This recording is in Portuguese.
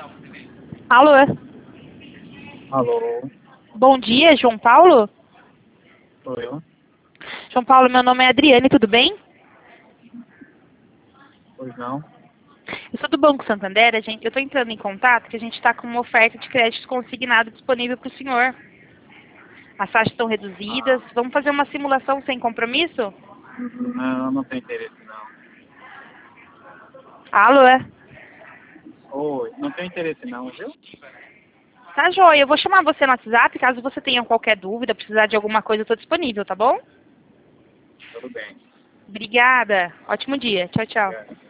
Alô? Alô, Bom dia, João Paulo? sou eu? João Paulo, meu nome é Adriane, tudo bem? Pois não? Eu sou do Banco Santander, eu estou entrando em contato que a gente está com uma oferta de crédito consignado disponível para o senhor. As taxas estão reduzidas, Ah, vamos fazer uma simulação sem compromisso? não, não tem interesse não. Alô? Oi, não tem interesse não, viu? Tá joia, eu vou chamar você no WhatsApp, caso você tenha qualquer dúvida, precisar de alguma coisa, eu estou disponível, tá bom? Tudo bem. Obrigada, ótimo dia, tchau, tchau. Obrigado.